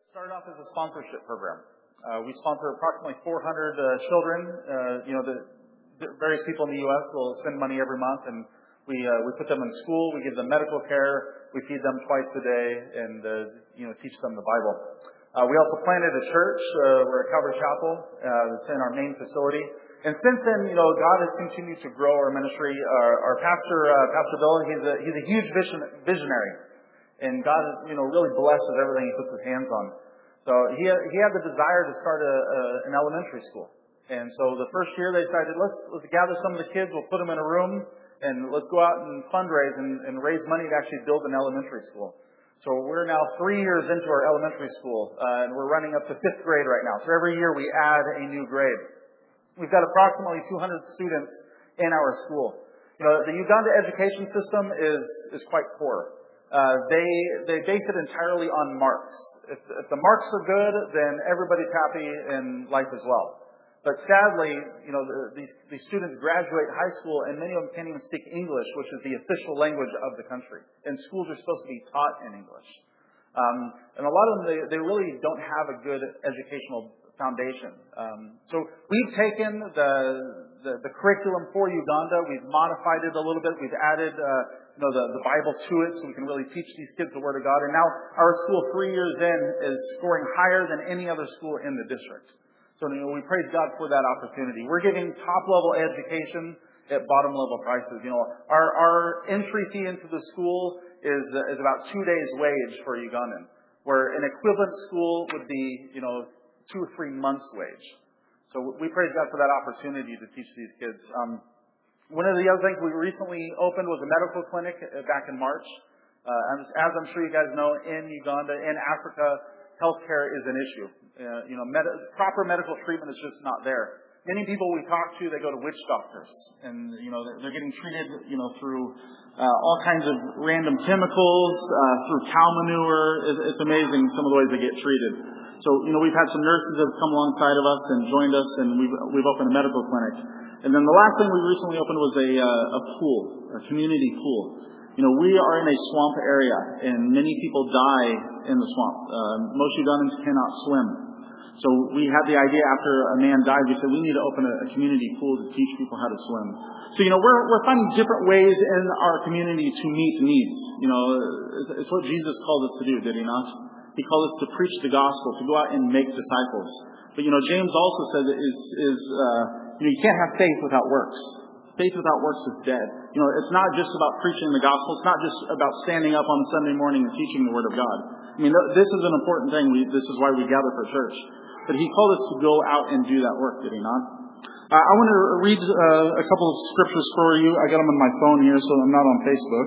Started off as a sponsorship program. We sponsor approximately 400 children. The various people in the U.S. will send money every month, and we put them in school. We give them medical care. We feed them twice a day, and teach them the Bible. We also planted a church. We're at Calvary Chapel. It's in our main facility. And since then, God has continued to grow our ministry. Our pastor, Pastor Bill, he's a huge visionary. And God, really blesses everything he puts his hands on. So he had the desire to start an elementary school. And so the first year they decided, let's gather some of the kids, we'll put them in a room, and let's go out and fundraise and raise money to actually build an elementary school. So we're now 3 years into our elementary school, and we're running up to 5th grade right now. So every year we add a new grade. We've got approximately 200 students in our school. The Uganda education system is quite poor. They base it entirely on marks. If the marks are good, then everybody's happy in life as well. But sadly, these students graduate high school and many of them can't even speak English, which is the official language of the country. And schools are supposed to be taught in English. And a lot of them, they really don't have a good educational foundation. So we've taken the curriculum for Uganda, we've modified it a little bit, we've added the Bible to it so we can really teach these kids the Word of God. And now our school 3 years in is scoring higher than any other school in the district. So we praise God for that opportunity. We're giving top-level education at bottom-level prices. Our entry fee into the school is about 2 days' wage for a Ugandan, where an equivalent school would be 2 or 3 months' wage. So we praise God for that opportunity to teach these kids. One of the other things we recently opened was a medical clinic back in March. As I'm sure you guys know, in Uganda, in Africa, healthcare is an issue. Proper medical treatment is just not there. Many people we talk to, they go to witch doctors, and they're getting treated, through all kinds of random chemicals, through cow manure. It's amazing some of the ways they get treated. So we've had some nurses that have come alongside of us and joined us, and we've opened a medical clinic. And then the last thing we recently opened was a pool, a community pool. We are in a swamp area, and many people die in the swamp. Most Ugandans cannot swim. So we had the idea after a man died, we said we need to open a community pool to teach people how to swim. So, we're finding different ways in our community to meet needs. It's what Jesus called us to do, did he not? He called us to preach the gospel, to go out and make disciples. But, James also said that you can't have faith without works. Faith without works is dead. It's not just about preaching the gospel. It's not just about standing up on Sunday morning and teaching the Word of God. This is an important thing. This is why we gather for church. But he called us to go out and do that work, did he not? I want to read a couple of scriptures for you. I got them on my phone here, so I'm not on Facebook.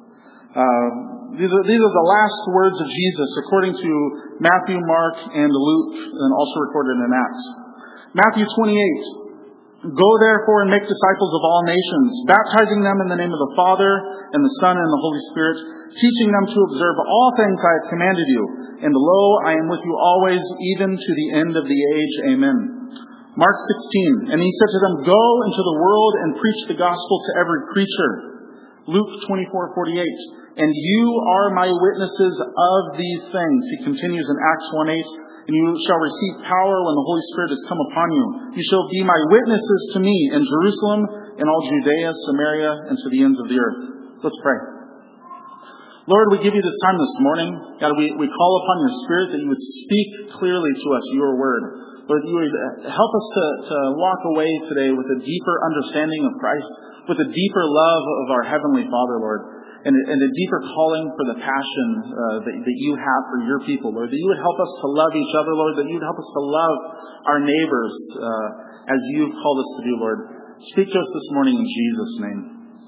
These are the last words of Jesus according to Matthew, Mark, and Luke, and also recorded in Acts. Matthew 28. Go therefore and make disciples of all nations, baptizing them in the name of the Father and the Son and the Holy Spirit, teaching them to observe all things I have commanded you. And lo, I am with you always, even to the end of the age. Amen. Mark 16. And he said to them, go into the world and preach the gospel to every creature. Luke 24:48. And you are my witnesses of these things. He continues in Acts 1:8. And you shall receive power when the Holy Spirit has come upon you. You shall be my witnesses to me in Jerusalem, in all Judea, Samaria, and to the ends of the earth. Let's pray. Lord, we give you this time this morning. God, we call upon your Spirit that you would speak clearly to us your word. Lord, you would help us to walk away today with a deeper understanding of Christ, with a deeper love of our Heavenly Father, Lord. And a deeper calling for the passion that you have for your people, Lord. That you would help us to love each other, Lord. That you would help us to love our neighbors as you've called us to do, Lord. Speak to us this morning in Jesus' name.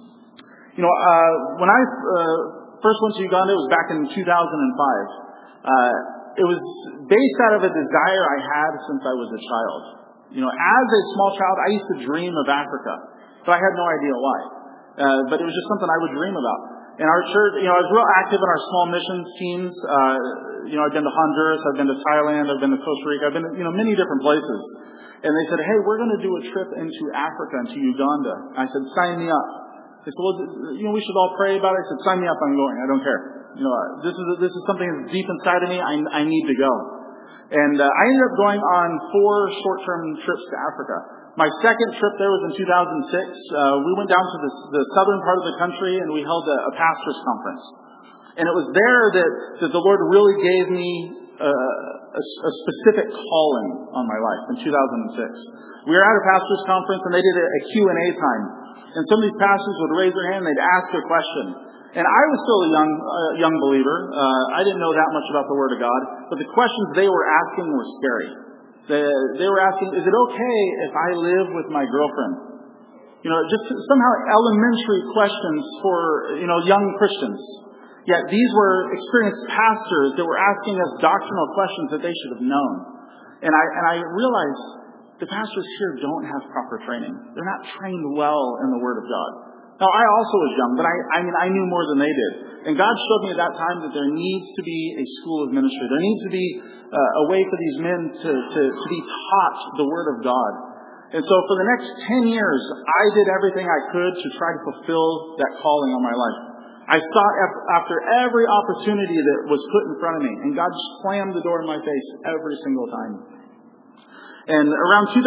When I first went to Uganda, it was back in 2005. It was based out of a desire I had since I was a child. As a small child, I used to dream of Africa, but I had no idea why. But it was just something I would dream about. In our church, I was real active in our small missions teams. I've been to Honduras, I've been to Thailand, I've been to Costa Rica, I've been to, many different places. And they said, hey, we're going to do a trip into Africa, into Uganda. I said, sign me up. They said, well, we should all pray about it. I said, sign me up, I'm going, I don't care. This is something that's deep inside of me, I need to go. And I ended up going on 4 short-term trips to Africa. My second trip there was in 2006. We went down to the southern part of the country, and we held a pastor's conference. And it was there that the Lord really gave me a specific calling on my life in 2006. We were at a pastor's conference, and they did a Q&A time. And some of these pastors would raise their hand, and they'd ask a question. And I was still a young believer. I didn't know that much about the Word of God. But the questions they were asking were scary. They were asking, is it okay if I live with my girlfriend? Just somehow elementary questions for, young Christians. Yet these were experienced pastors that were asking us doctrinal questions that they should have known. And I realized the pastors here don't have proper training. They're not trained well in the Word of God. Now, I also was young, but I knew more than they did. And God showed me at that time that there needs to be a school of ministry. There needs to be a way for these men to be taught the Word of God. And so for the next 10 years, I did everything I could to try to fulfill that calling on my life. I sought after every opportunity that was put in front of me. And God slammed the door in my face every single time. And around 2013,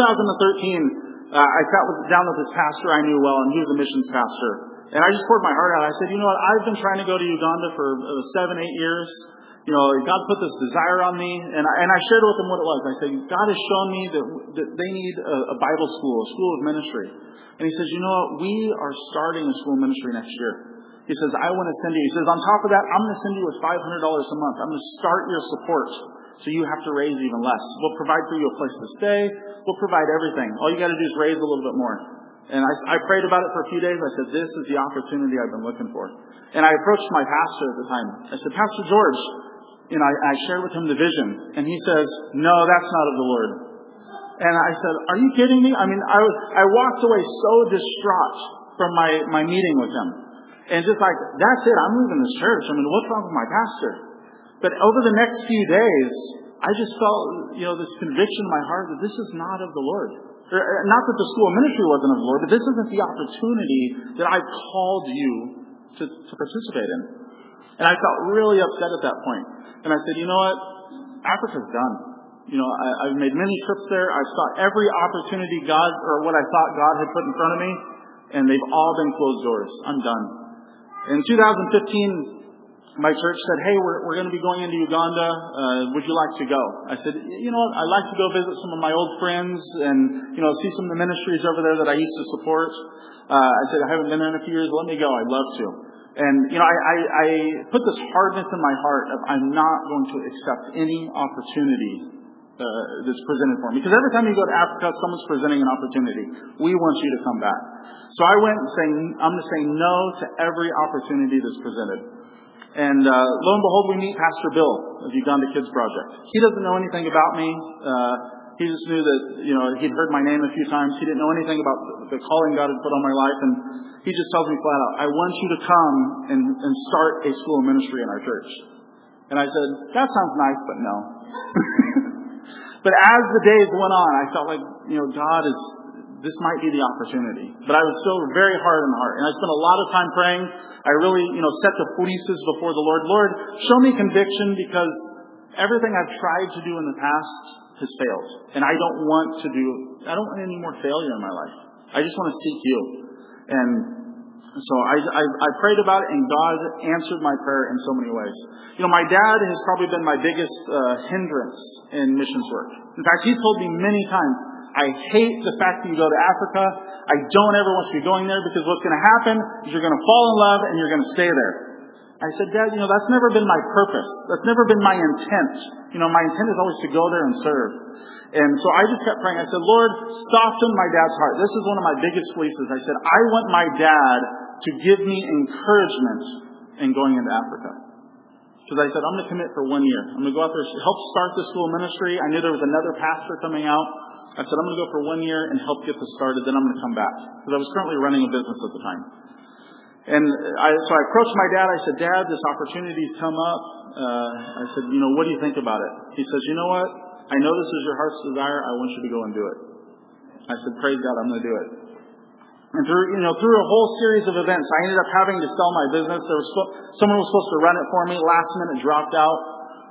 I sat down with this pastor I knew well, and he was a missions pastor. And I just poured my heart out. I said, what? I've been trying to go to Uganda for 7-8 years. God put this desire on me. And I shared with him what it was. I said, God has shown me that they need a Bible school, a school of ministry. And he says, we are starting a school of ministry next year. He says, I want to send you. He says, on top of that, I'm going to send you with $500 a month. I'm going to start your support. So you have to raise even less. We'll provide for you a place to stay. We'll provide everything. All you got to do is raise a little bit more. And I prayed about it for a few days. I said, this is the opportunity I've been looking for. And I approached my pastor at the time. I said, Pastor George, I shared with him the vision. And he says, no, that's not of the Lord. And I said, are you kidding me? I walked away so distraught from my meeting with him. And just like, that's it. I'm leaving this church. What's wrong with my pastor? But over the next few days, I just felt, this conviction in my heart that this is not of the Lord. Not that the school of ministry wasn't of the Lord, but this isn't the opportunity that I called you to participate in. And I felt really upset at that point. And I said, you know what? Africa's done. I've made many trips there. I've sought every opportunity what I thought God had put in front of me, and they've all been closed doors. I'm done. In 2015, my church said, hey, we're going to be going into Uganda. Would you like to go? I said, I'd like to go visit some of my old friends and, see some of the ministries over there that I used to support. I said, I haven't been there in a few years. Let me go. I'd love to. And, I put this hardness in my heart of I'm not going to accept any opportunity that's presented for me. Because every time you go to Africa, someone's presenting an opportunity. We want you to come back. So I went and I'm going to say no to every opportunity that's presented. And lo and behold, we meet Pastor Bill of Uganda Kids Project. He doesn't know anything about me. He just knew that, he'd heard my name a few times. He didn't know anything about the calling God had put on my life. And he just tells me flat out, I want you to come and start a school of ministry in our church. And I said, that sounds nice, but no. But as the days went on, I felt like, this might be the opportunity. But I was still very hard in the heart. And I spent a lot of time praying. I really, set the polices before the Lord. Lord, show me conviction, because everything I've tried to do in the past has failed. And I don't want any more failure in my life. I just want to seek you. And so I prayed about it, and God answered my prayer in so many ways. My dad has probably been my biggest hindrance in missions work. In fact, he's told me many times, I hate the fact that you go to Africa. I don't ever want you going there, because what's going to happen is you're going to fall in love and you're going to stay there. I said, Dad, that's never been my purpose. That's never been my intent. My intent is always to go there and serve. And so I just kept praying. I said, Lord, soften my dad's heart. This is one of my biggest fleeces. I said, I want my dad to give me encouragement in going into Africa. Because I said, I'm going to commit for 1 year. I'm going to go out there, help start the school of ministry. I knew there was another pastor coming out. I said, I'm going to go for 1 year and help get this started. Then I'm going to come back. Because I was currently running a business at the time. And so I approached my dad. I said, Dad, this opportunity's come up. I said, what do you think about it? He says, you know what? I know this is your heart's desire. I want you to go and do it. I said, praise God, I'm going to do it. And through a whole series of events, I ended up having to sell my business. Someone was supposed to run it for me. Last minute dropped out.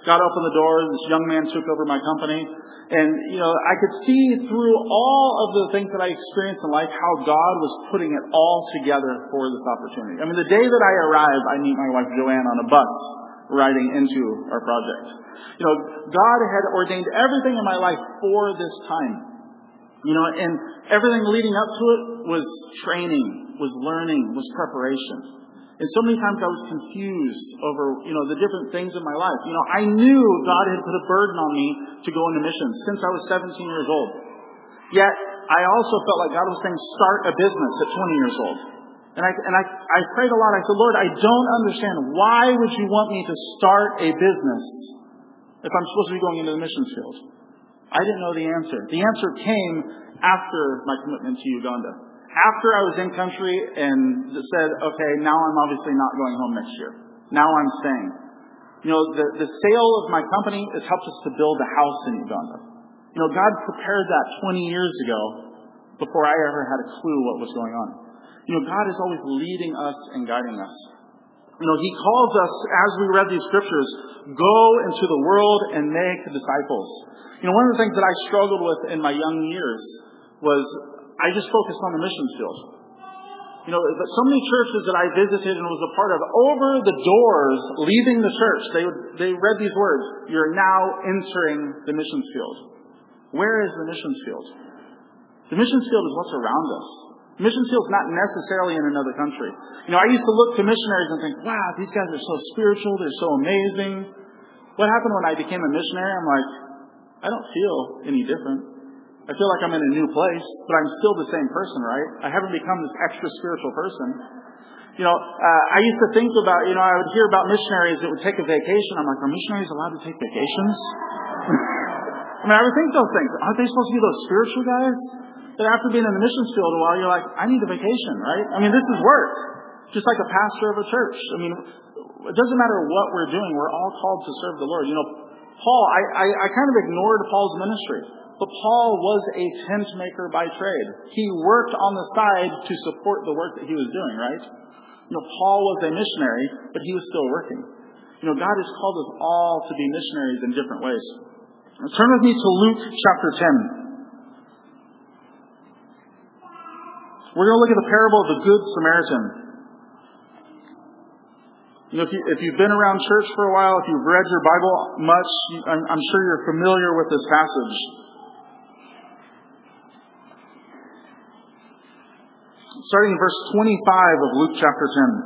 got open the door. This young man took over my company. And, I could see through all of the things that I experienced in life how God was putting it all together for this opportunity. I mean, the day that I arrive, I meet my wife Joanne on a bus riding into our project. God had ordained everything in my life for this time. And everything leading up to it was training, was learning, was preparation. And so many times I was confused over, the different things in my life. I knew God had put a burden on me to go into missions since I was 17 years old. Yet, I also felt like God was saying, start a business at 20 years old. And I prayed a lot. I said, Lord, I don't understand. Why would you want me to start a business if I'm supposed to be going into the missions field? I didn't know the answer. The answer came after my commitment to Uganda. After I was in country and said, okay, now I'm obviously not going home next year. Now I'm staying. The sale of my company has helped us to build a house in Uganda. God prepared that 20 years ago before I ever had a clue what was going on. God is always leading us and guiding us. He calls us, as we read these scriptures, go into the world and make disciples. One of the things that I struggled with in my young years was I just focused on the missions field. So many churches that I visited and was a part of, over the doors, leaving the church, they read these words, you're now entering the missions field. Where is the missions field? The missions field is what's around us. The missions field is not necessarily in another country. I used to look to missionaries and think, wow, these guys are so spiritual, they're so amazing. What happened when I became a missionary? I'm like, I don't feel any different. I feel like I'm in a new place, but I'm still the same person, right? I haven't become this extra spiritual person. I used to think about, I would hear about missionaries that would take a vacation. I'm like, are missionaries allowed to take vacations? I would think those things. Aren't they supposed to be those spiritual guys? That after being in the missions field a while, you're like, I need a vacation, right? This is work. Just like a pastor of a church. It doesn't matter what we're doing. We're all called to serve the Lord. Paul, I kind of ignored Paul's ministry. But Paul was a tent maker by trade. He worked on the side to support the work that he was doing, right? Paul was a missionary, but he was still working. God has called us all to be missionaries in different ways. Now, turn with me to Luke chapter 10. We're going to look at the parable of the Good Samaritan. If you've been around church for a while, if you've read your Bible much, I'm sure you're familiar with this passage. Starting in verse 25 of Luke chapter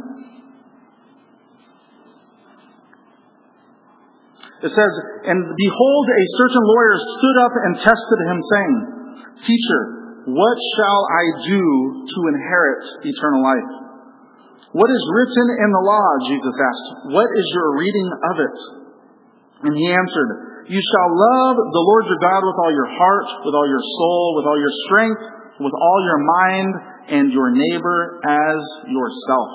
10. It says, and behold, a certain lawyer stood up and tested him, saying, Teacher, what shall I do to inherit eternal life? What is written in the law? Jesus asked. What is your reading of it? And he answered, You shall love the Lord your God with all your heart, with all your soul, with all your strength, with all your mind, and your neighbor as yourself.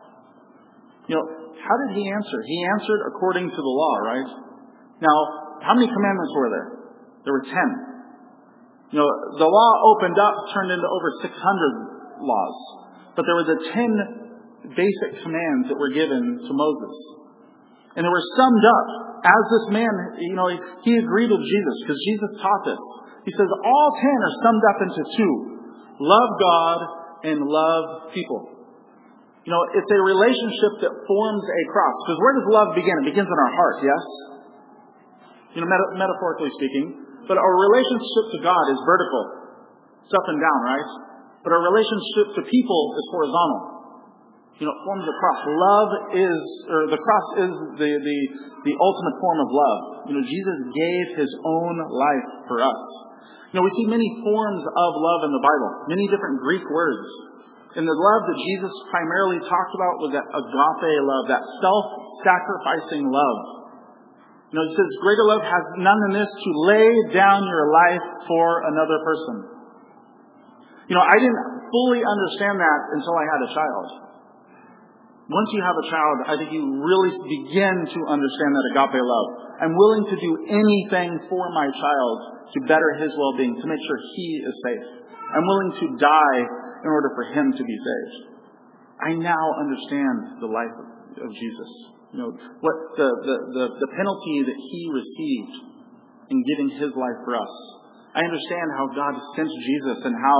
How did he answer? He answered according to the law, right? Now, how many commandments were there? There were 10. The law opened up, turned into over 600 laws. But there were the 10 basic commands that were given to Moses. And they were summed up as this man, he agreed with Jesus because Jesus taught this. He says all 10 are summed up into 2. Love God and love people. It's a relationship that forms a cross. Because where does love begin? It begins in our heart, yes? Metaphorically speaking. But our relationship to God is vertical. It's up and down, right? But our relationship to people is horizontal. It forms a cross. The cross is the ultimate form of love. Jesus gave His own life for us. We see many forms of love in the Bible, many different Greek words. And the love that Jesus primarily talked about was that agape love, that self-sacrificing love. He says, greater love has none than this, to lay down your life for another person. I didn't fully understand that until I had a child. Once you have a child, I think you really begin to understand that agape love. I'm willing to do anything for my child to better his well-being, to make sure he is safe. I'm willing to die in order for him to be saved. I now understand the life of Jesus. What the penalty that he received in giving his life for us. I understand how God sent Jesus and how,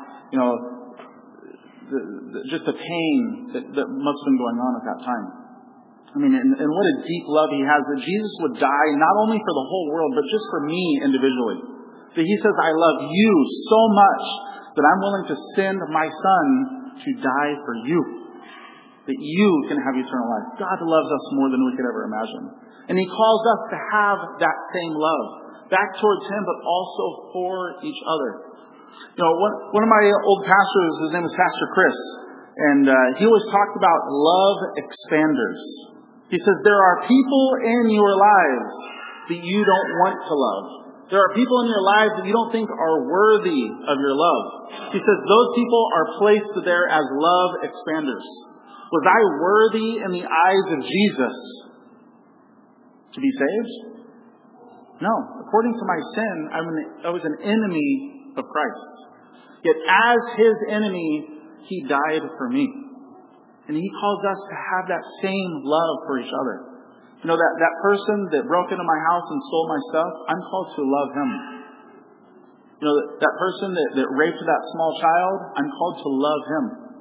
just the pain that must have been going on at that time. I mean, and what a deep love he has, that Jesus would die not only for the whole world, but just for me individually. That he says, I love you so much that I'm willing to send my son to die for you. That you can have eternal life. God loves us more than we could ever imagine. And he calls us to have that same love. Back towards him, but also for each other. One of my old pastors, his name is Pastor Chris. And he always talked about love expanders. He says, there are people in your lives that you don't want to love. There are people in your lives that you don't think are worthy of your love. He says, those people are placed there as love expanders. Was I worthy in the eyes of Jesus to be saved? No. According to my sin, I was an enemy of Christ. Yet as his enemy, he died for me. And he calls us to have that same love for each other. That person that broke into my house and stole my stuff, I'm called to love him. That person that raped that small child, I'm called to love him.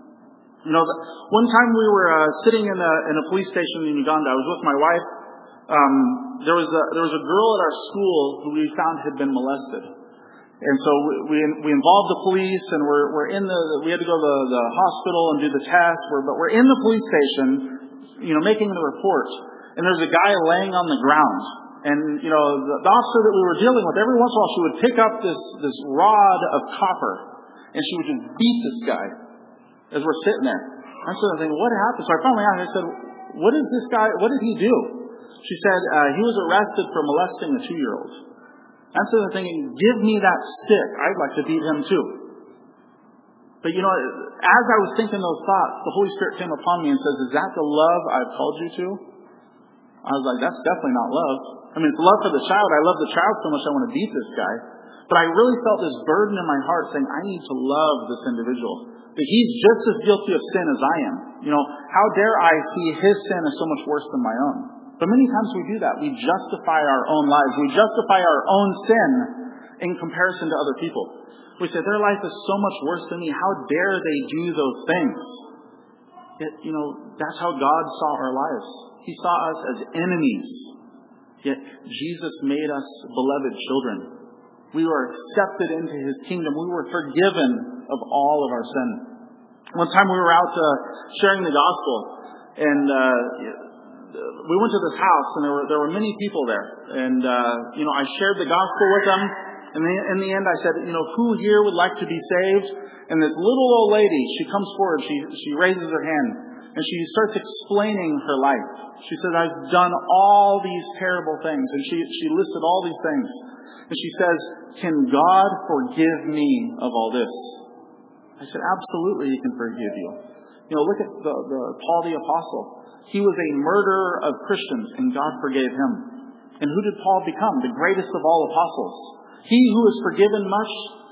One time we were sitting in a police station in Uganda. I was with my wife. There was a girl at our school who we found had been molested. And so we involved the police, and we had to go to the hospital and do the test. But we're in the police station, making the report. And there's a guy laying on the ground. And, the officer that we were dealing with, every once in a while she would pick up this rod of copper, and she would just beat this guy as we're sitting there. I'm sitting there thinking, what happened? So I finally asked her, I said, what did he do? She said, he was arrested for molesting a 2-year-old. I'm sitting there thinking, give me that stick. I'd like to beat him too. But as I was thinking those thoughts, the Holy Spirit came upon me and says, is that the love I've called you to? I was like, that's definitely not love. I mean, it's love for the child. I love the child so much I want to beat this guy. But I really felt this burden in my heart saying, I need to love this individual. That he's just as guilty of sin as I am. How dare I see his sin as so much worse than my own? But many times we do that. We justify our own lives. We justify our own sin in comparison to other people. We say, their life is so much worse than me. How dare they do those things? Yet, that's how God saw our lives. He saw us as enemies. Yet Jesus made us beloved children. We were accepted into his kingdom. We were forgiven of all of our sin. One time we were out sharing the gospel, and we went to this house, and there were many people there. And I shared the gospel with them. And in the end, I said, who here would like to be saved? And this little old lady, she comes forward. She raises her hand, and she starts explaining her life. She said, I've done all these terrible things, and she listed all these things. And she says, can God forgive me of all this? I said, absolutely, he can forgive you. Look at Paul the Apostle. He was a murderer of Christians, and God forgave him. And who did Paul become? The greatest of all apostles. He who is forgiven much,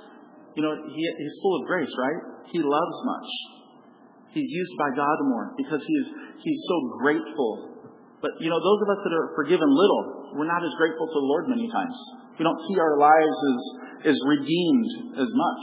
he's full of grace, right? He loves much. He's used by God more because he's so grateful. But, those of us that are forgiven little, we're not as grateful to the Lord many times. We don't see our lives as redeemed as much.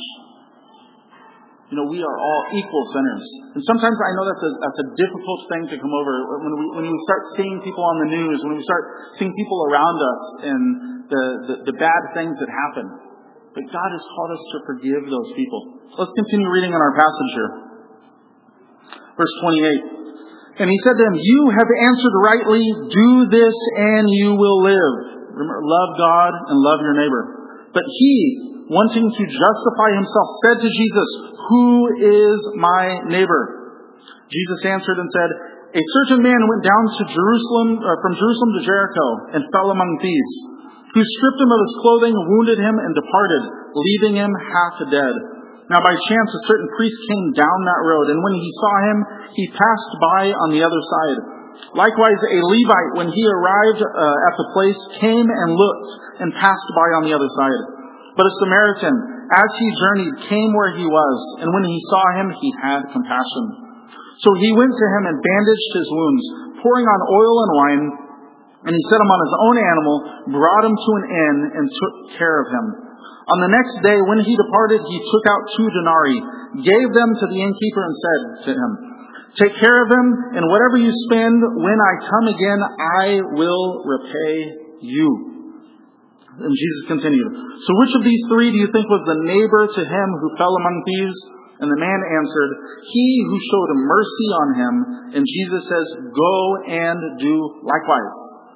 We are all equal sinners. And sometimes I know that's a difficult thing to come over when we start seeing people on the news, when we start seeing people around us and the bad things that happen. But God has called us to forgive those people. Let's continue reading in our passage here. Verse 28. And he said to them, you have answered rightly, do this and you will live. Remember, love God and love your neighbor. But he, wanting to justify himself, said to Jesus, who is my neighbor? Jesus answered and said, a certain man went down to from Jerusalem to Jericho and fell among thieves, who stripped him of his clothing, wounded him, and departed, leaving him half dead. Now by chance a certain priest came down that road, and when he saw him, he passed by on the other side. Likewise a Levite, when he arrived at the place, came and looked, and passed by on the other side. But a Samaritan, as he journeyed, came where he was, and when he saw him, he had compassion. So he went to him and bandaged his wounds, pouring on oil and wine, and he set him on his own animal, brought him to an inn, and took care of him. On the next day, when he departed, he took out 2 denarii, gave them to the innkeeper, and said to him, "Take care of him, and whatever you spend, when I come again, I will repay you." And Jesus continued, "So which of these 3 do you think was the neighbor to him who fell among thieves?" And the man answered, "He who showed mercy on him." And Jesus says, "Go and do likewise."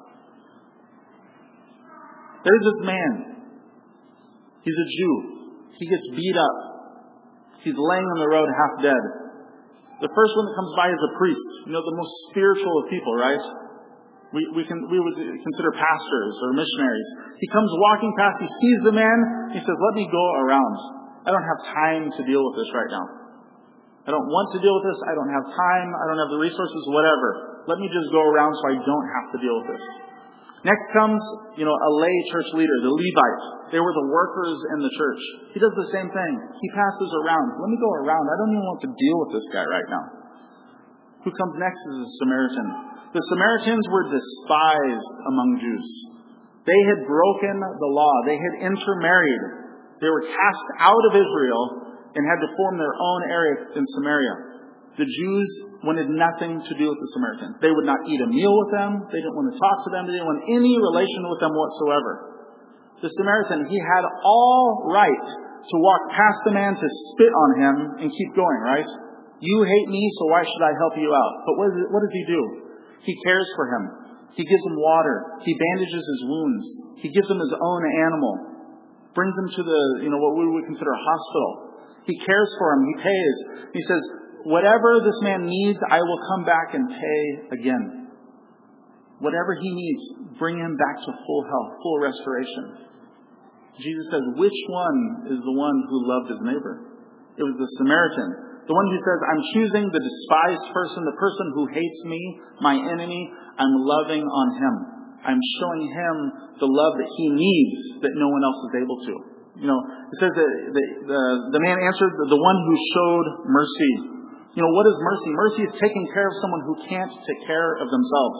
There's this man. He's a Jew. He gets beat up. He's laying on the road half dead. The first one that comes by is a priest. You know, the most spiritual of people, right? We would consider pastors or missionaries. He comes walking past. He sees the man. He says, "Let me go around. I don't have time to deal with this right now. I don't want to deal with this. I don't have time. I don't have the resources, whatever. Let me just go around so I don't have to deal with this." Next comes, a lay church leader, the Levites. They were the workers in the church. He does the same thing. He passes around. Let me go around. I don't even want to deal with this guy right now. Who comes next is a Samaritan. The Samaritans were despised among Jews. They had broken the law. They had intermarried. They were cast out of Israel and had to form their own area in Samaria. The Jews wanted nothing to do with the Samaritans. They would not eat a meal with them. They didn't want to talk to them. They didn't want any relation with them whatsoever. The Samaritan, he had all right to walk past the man, to spit on him, and keep going, right? You hate me, so why should I help you out? But what does he do? He cares for him. He gives him water. He bandages his wounds. He gives him his own animal. Brings him to what we would consider a hospital. He cares for him. He pays. He says, "Whatever this man needs, I will come back and pay again." Whatever he needs, bring him back to full health, full restoration. Jesus says, which one is the one who loved his neighbor? It was the Samaritan. The one who says, "I'm choosing the despised person, the person who hates me, my enemy. I'm loving on him. I'm showing him the love that he needs that no one else is able to." It says that the man answered, "The one who showed mercy." What is mercy? Mercy is taking care of someone who can't take care of themselves.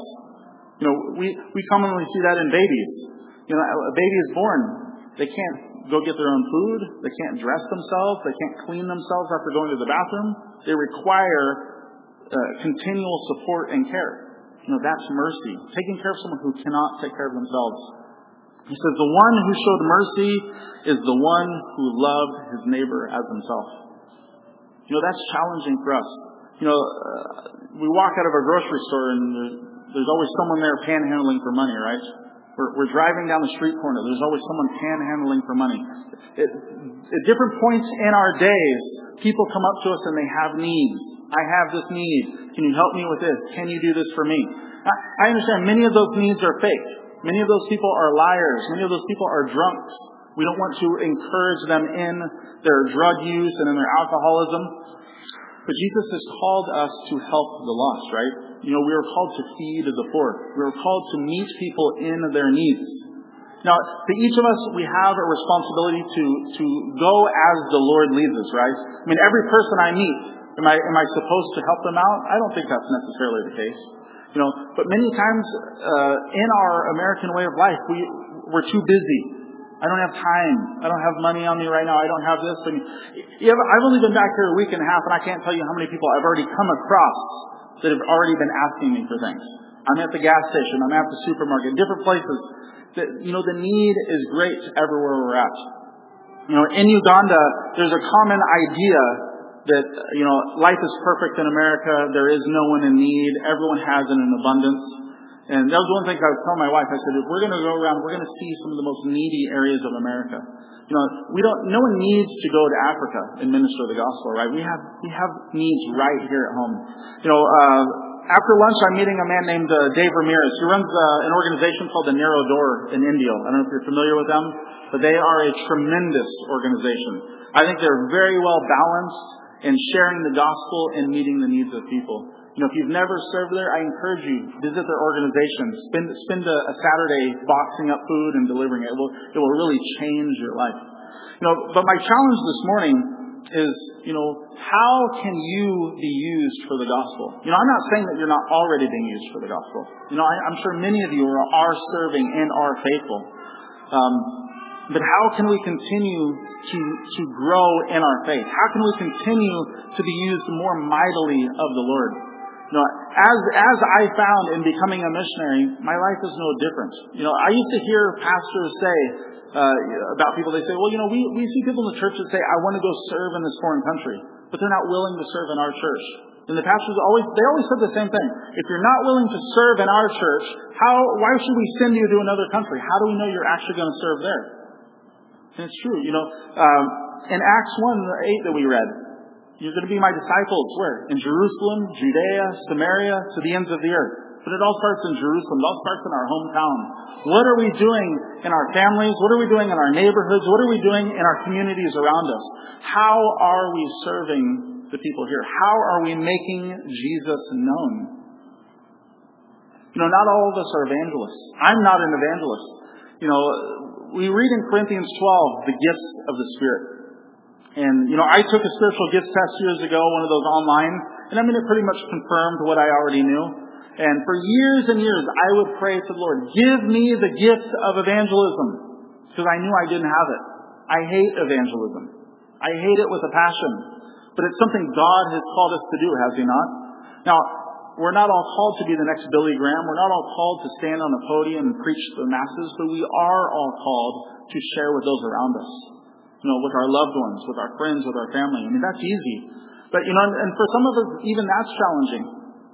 We commonly see that in babies. A baby is born. They can't go get their own food. They can't dress themselves. They can't clean themselves after going to the bathroom. They require continual support and care. That's mercy. Taking care of someone who cannot take care of themselves. He says, "The one who showed mercy is the one who loved his neighbor as himself." That's challenging for us. We walk out of a grocery store and there's always someone there panhandling for money, right? We're driving down the street corner. There's always someone panhandling for money. At different points in our days, people come up to us and they have needs. "I have this need. Can you help me with this? Can you do this for me?" I understand many of those needs are fake. Many of those people are liars. Many of those people are drunks. We don't want to encourage them in their drug use and in their alcoholism. But Jesus has called us to help the lost, right? We are called to feed the poor. We are called to meet people in their needs. Now, to each of us, we have a responsibility to go as the Lord leads us, right? Every person I meet, am I supposed to help them out? I don't think that's necessarily the case. But many times in our American way of life, we're too busy. I don't have time. I don't have money on me right now. I don't have this. I've only been back here a week and a half, and I can't tell you how many people I've already come across that have already been asking me for things. I'm at the gas station. I'm at the supermarket, different places. The need is great everywhere we're at. In Uganda, there's a common idea that, life is perfect in America. There is no one in need. Everyone has it in abundance. And that was one thing I was telling my wife. I said, if we're going to go around, we're going to see some of the most needy areas of America. No one needs to go to Africa and minister the gospel, right? We have needs right here at home. After lunch, I'm meeting a man named Dave Ramirez, who runs an organization called the Narrow Door in India. I don't know if you're familiar with them, but they are a tremendous organization. I think they're very well balanced in sharing the gospel and meeting the needs of people. If you've never served there, I encourage you, visit their organization. Spend a Saturday boxing up food and delivering it. It will really change your life. But my challenge this morning is, how can you be used for the gospel? I'm not saying that you're not already being used for the gospel. I'm sure many of you are serving and are faithful. But how can we continue to grow in our faith? How can we continue to be used more mightily of the Lord? As I found in becoming a missionary, my life is no different. I used to hear pastors say about people, they say, well, we see people in the church that say, I want to go serve in this foreign country, but they're not willing to serve in our church. And the pastors always said the same thing. If you're not willing to serve in our church, why should we send you to another country? How do we know you're actually going to serve there? And it's true. In Acts 1:8 that we read, you're going to be my disciples, where? In Jerusalem, Judea, Samaria, to the ends of the earth. But it all starts in Jerusalem. It all starts in our hometown. What are we doing in our families? What are we doing in our neighborhoods? What are we doing in our communities around us? How are we serving the people here? How are we making Jesus known? Not all of us are evangelists. I'm not an evangelist. We read in Corinthians 12 the gifts of the Spirit. And, I took a spiritual gifts test years ago, one of those online, and it pretty much confirmed what I already knew. And for years and years, I would pray to the Lord, give me the gift of evangelism, because I knew I didn't have it. I hate evangelism. I hate it with a passion. But it's something God has called us to do, has He not? Now, we're not all called to be the next Billy Graham. We're not all called to stand on a podium and preach to the masses, but we are all called to share with those around us. With our loved ones, with our friends, with our family. That's easy. But, and for some of us, even that's challenging.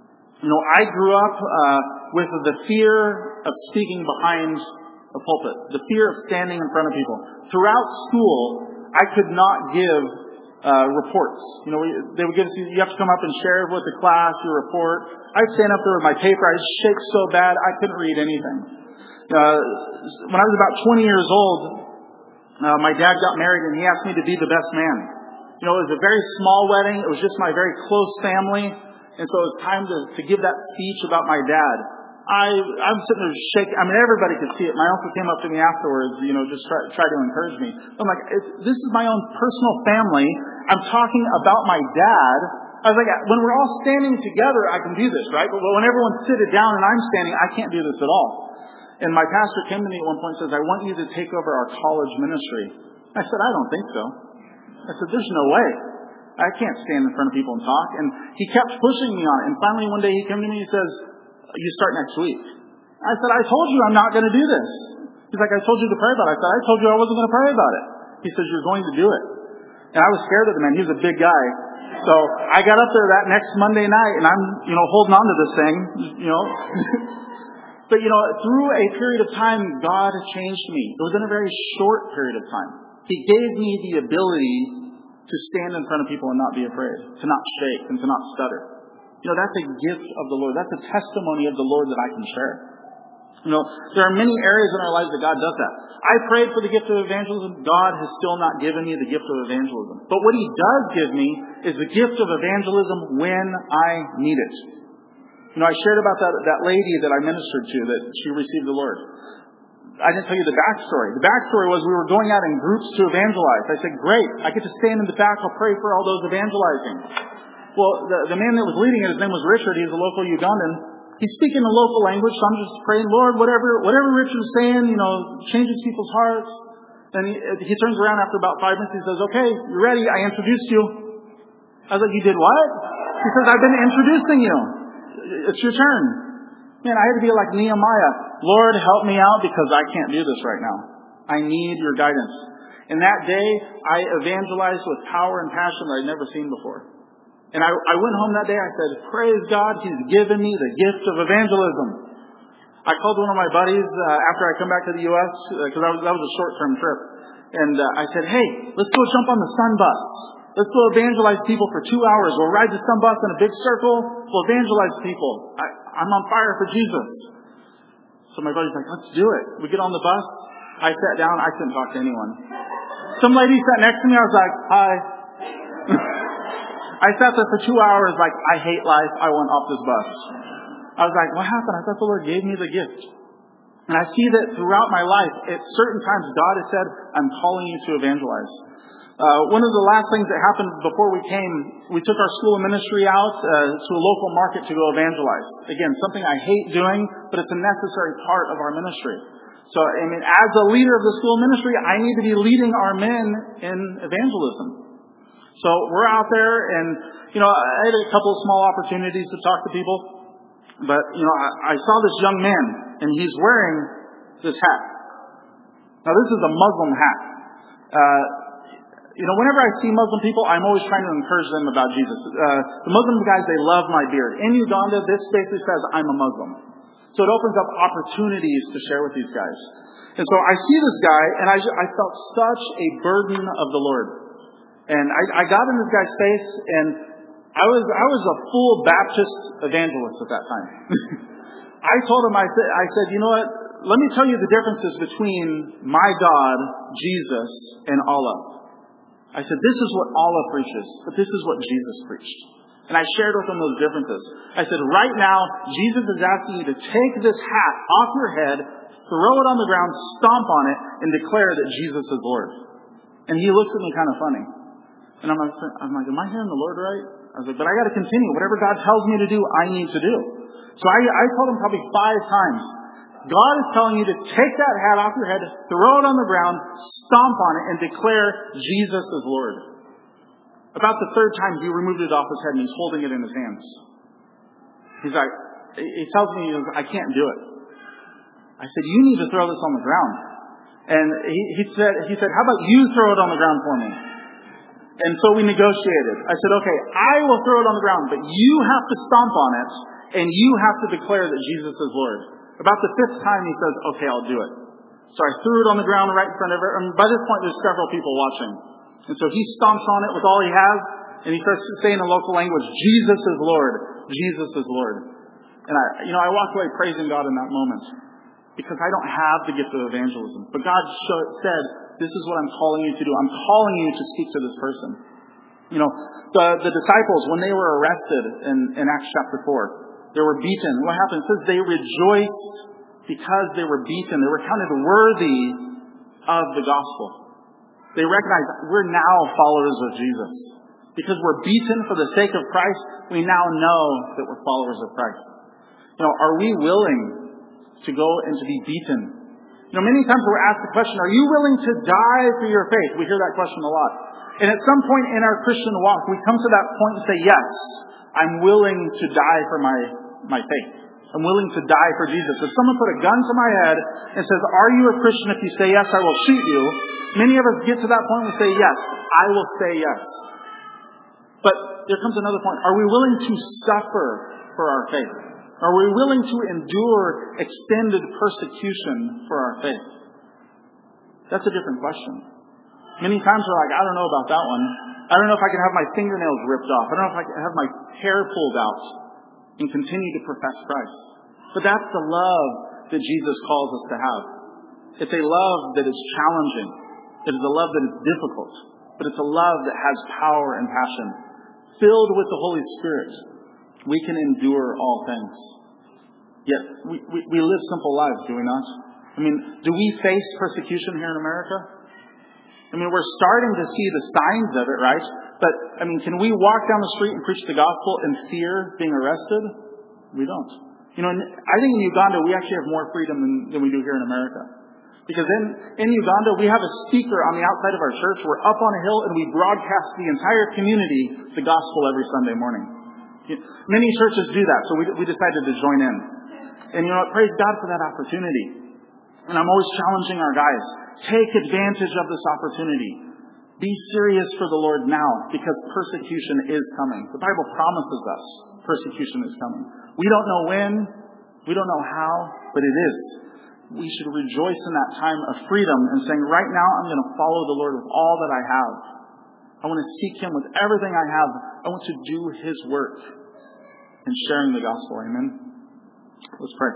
I grew up with the fear of speaking behind a pulpit, the fear of standing in front of people. Throughout school, I could not give reports. They would give us, you have to come up and share with the class your report. I'd stand up there with my paper. I'd shake so bad I couldn't read anything. When I was about 20 years old, my dad got married and he asked me to be the best man. It was a very small wedding. It was just my very close family. And so it was time to give that speech about my dad. I'm sitting there shaking. Everybody could see it. My uncle came up to me afterwards, just try to encourage me. I'm like, this is my own personal family. I'm talking about my dad. I was like, when we're all standing together, I can do this, right? But when everyone's seated down and I'm standing, I can't do this at all. And my pastor came to me at one point and says, I want you to take over our college ministry. I said, I don't think so. I said, there's no way. I can't stand in front of people and talk. And he kept pushing me on it. And finally one day he came to me and he says, you start next week. I said, I told you I'm not going to do this. He's like, I told you to pray about it. I said, I told you I wasn't going to pray about it. He says, you're going to do it. And I was scared of the man. He was a big guy. So I got up there that next Monday night and I'm, holding on to this thing, But, through a period of time, God changed me. It was in a very short period of time. He gave me the ability to stand in front of people and not be afraid, to not shake and to not stutter. That's a gift of the Lord. That's a testimony of the Lord that I can share. There are many areas in our lives that God does that. I prayed for the gift of evangelism. God has still not given me the gift of evangelism. But what He does give me is the gift of evangelism when I need it. I shared about that lady that I ministered to, that she received the Lord. I didn't tell you the backstory. The backstory was we were going out in groups to evangelize. I said, great, I get to stand in the back, I'll pray for all those evangelizing. Well, the man that was leading it, his name was Richard, he's a local Ugandan. He's speaking a local language, so I'm just praying, Lord, whatever Richard's saying, changes people's hearts. Then he turns around after about 5 minutes, he says, okay, you're ready, I introduced you. I was like, you did what? He says, I've been introducing you. It's your turn. Man, I had to be like Nehemiah. Lord, help me out because I can't do this right now. I need your guidance. And that day, I evangelized with power and passion that I'd never seen before. And I went home that day, I said, praise God, He's given me the gift of evangelism. I called one of my buddies after I come back to the U.S., because that was a short-term trip. And I said, hey, let's go jump on the Sun Bus. Let's go evangelize people for 2 hours. We'll ride the Sun Bus in a big circle. We'll evangelize people. I'm on fire for Jesus. So my buddy's like, let's do it. We get on the bus. I sat down. I couldn't talk to anyone. Some lady sat next to me. I was like, hi. I sat there for 2 hours like, I hate life. I want off this bus. I was like, what happened? I thought the Lord gave me the gift. And I see that throughout my life, at certain times, God has said, I'm calling you to evangelize. One of the last things that happened before we came, we took our school of ministry out to a local market to go evangelize. Again, something I hate doing, but it's a necessary part of our ministry. So, as a leader of the school of ministry, I need to be leading our men in evangelism. So we're out there, and I had a couple of small opportunities to talk to people, but I saw this young man, and he's wearing this hat. Now, this is a Muslim hat. Whenever I see Muslim people, I'm always trying to encourage them about Jesus. The Muslim guys, they love my beard. In Uganda, this basically says I'm a Muslim. So it opens up opportunities to share with these guys. And so I see this guy, and I felt such a burden of the Lord. And I got in this guy's face, and I was a full Baptist evangelist at that time. I told him, I said, you know what? Let me tell you the differences between my God, Jesus, and Allah. I said, this is what Allah preaches, but this is what Jesus preached. And I shared with them those differences. I said, right now, Jesus is asking you to take this hat off your head, throw it on the ground, stomp on it, and declare that Jesus is Lord. And he looks at me kind of funny. And I'm like, am I hearing the Lord right? I was like, but I got to continue. Whatever God tells me to do, I need to do. So I told him probably 5 times, God is telling you to take that hat off your head, throw it on the ground, stomp on it, and declare Jesus is Lord. About the 3rd time, he removed it off his head and he's holding it in his hands. He's like, he tells me, I can't do it. I said, you need to throw this on the ground. And he said, how about you throw it on the ground for me? And so we negotiated. I said, okay, I will throw it on the ground, but you have to stomp on it, and you have to declare that Jesus is Lord. About the 5th time, he says, okay, I'll do it. So I threw it on the ground right in front of her. And by this point, there's several people watching. And so he stomps on it with all he has, and he starts saying in local language, Jesus is Lord. Jesus is Lord. And I walked away praising God in that moment, because I don't have the gift of evangelism. But God said, this is what I'm calling you to do. I'm calling you to speak to this person. The disciples, when they were arrested in Acts chapter 4, they were beaten. What happened? It says they rejoiced because they were beaten. They were counted worthy of the gospel. They recognized we're now followers of Jesus. Because we're beaten for the sake of Christ, we now know that we're followers of Christ. Are we willing to go and to be beaten? Many times we're asked the question, are you willing to die for your faith? We hear that question a lot. And at some point in our Christian walk, we come to that point and say, yes, I'm willing to die for my faith. I'm willing to die for Jesus. If someone put a gun to my head and says, are you a Christian? If you say yes, I will shoot you. Many of us get to that point and say, yes, I will say yes. But there comes another point. Are we willing to suffer for our faith? Are we willing to endure extended persecution for our faith? That's a different question. Many times we're like, I don't know about that one. I don't know if I can have my fingernails ripped off. I don't know if I can have my hair pulled out and continue to profess Christ. But that's the love that Jesus calls us to have. It's a love that is challenging. It is a love that is difficult. But it's a love that has power and passion. Filled with the Holy Spirit, we can endure all things. Yet, we live simple lives, do we not? Do we face persecution here in America? We're starting to see the signs of it, right? But, can we walk down the street and preach the gospel and fear being arrested? We don't. I think in Uganda we actually have more freedom than we do here in America. Because in Uganda we have a speaker on the outside of our church. We're up on a hill and we broadcast the entire community the gospel every Sunday morning. Many churches do that, so we decided to join in. And praise God for that opportunity. And I'm always challenging our guys, take advantage of this opportunity. Be serious for the Lord now, because persecution is coming. The Bible promises us persecution is coming. We don't know when, we don't know how, but it is. We should rejoice in that time of freedom and saying, right now I'm going to follow the Lord with all that I have. I want to seek Him with everything I have. I want to do His work in sharing the gospel. Amen. Let's pray.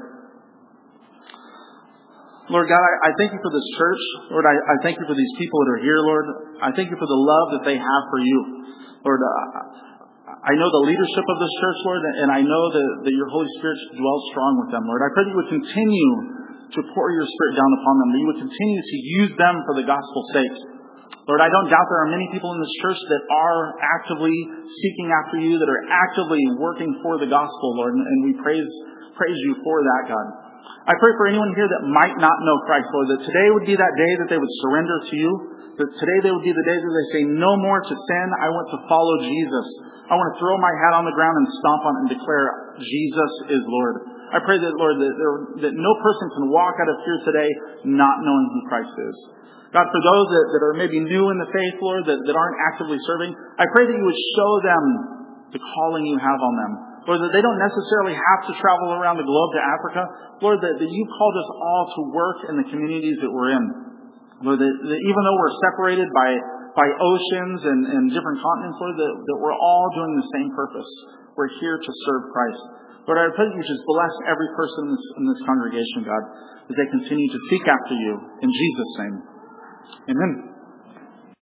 Lord God, I thank you for this church. Lord, I thank you for these people that are here, Lord. I thank you for the love that they have for you. Lord, I know the leadership of this church, Lord, and I know that your Holy Spirit dwells strong with them, Lord. I pray that you would continue to pour your Spirit down upon them, that you would continue to use them for the gospel's sake. Lord, I don't doubt there are many people in this church that are actively seeking after you, that are actively working for the gospel, Lord, and we praise you for that, God. I pray for anyone here that might not know Christ, Lord, that today would be that day that they would surrender to you, that today they would be the day that they say, no more to sin, I want to follow Jesus. I want to throw my hat on the ground and stomp on it and declare Jesus is Lord. I pray that, Lord, that no person can walk out of here today not knowing who Christ is. God, for those that are maybe new in the faith, Lord, that aren't actively serving, I pray that you would show them the calling you have on them. Lord, that they don't necessarily have to travel around the globe to Africa. Lord, that you called us all to work in the communities that we're in. Lord, that even though we're separated by oceans and different continents, Lord, that we're all doing the same purpose. We're here to serve Christ. Lord, I pray that you just bless every person in this congregation, God, as they continue to seek after you. In Jesus' name. Amen.